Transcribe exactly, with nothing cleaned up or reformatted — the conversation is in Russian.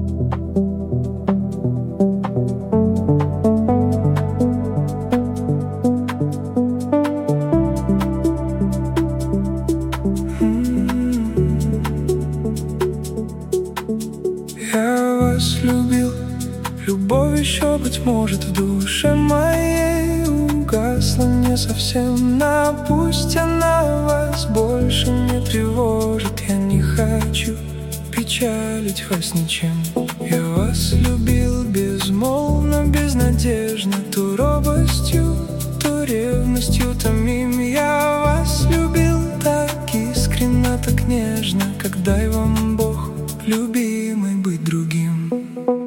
Я вас любил, любовь еще, быть может, в душе моей угасла не совсем, но пусть она вас больше не тревожит. Я не хочу печалить вас ничем. Я вас любил безмолвно, безнадежно, то робостью, то ревностью томим. Я вас любил так искренно, так нежно, как дай вам Бог, любимый, быть другим.